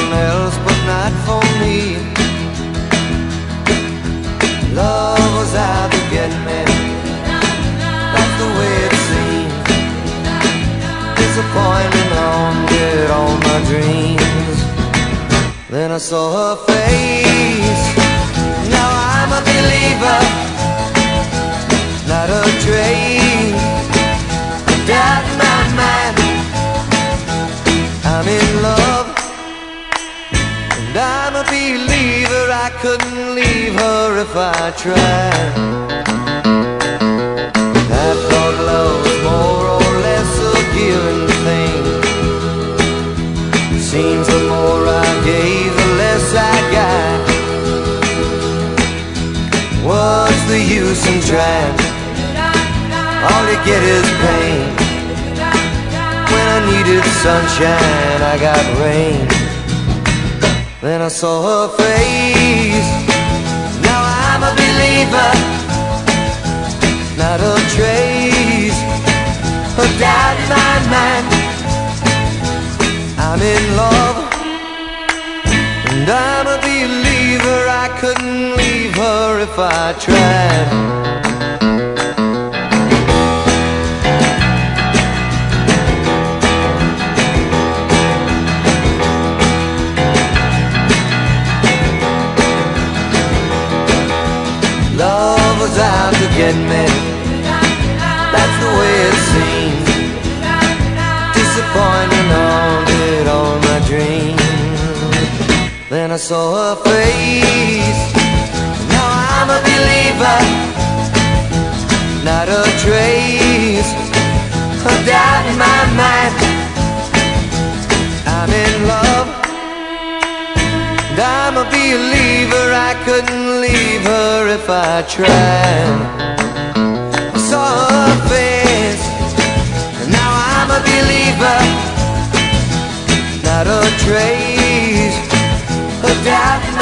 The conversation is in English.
someone else, but not for me. Love was out to get me, that's the way it seemed. Disappointment haunted all my dreams. Then I saw her face. Now I'm a believer, not a trace. Doubt in my mind, I'm in love, and I'm a believer. I couldn't leave her if I tried. I thought love was more or less a given thing. Seems the more I gave, the less I got. What's the use in trying? All you get is pain. When I needed sunshine, I got rain. Then I saw her face. Now I'm a believer, not a trace of doubt in my mind. I'm in love, and I'm a believer. I couldn't leave her if I tried. Love was out to get me, that's the way it seems. Disappointment haunted all my dreams. Then I saw her face. Now I'm a believer, not a trace of doubt in my mind. I'm in love, and I'm a believer. I couldn't leave her if I tried. I saw her face, and now I'm a believer, not a trace of doubt.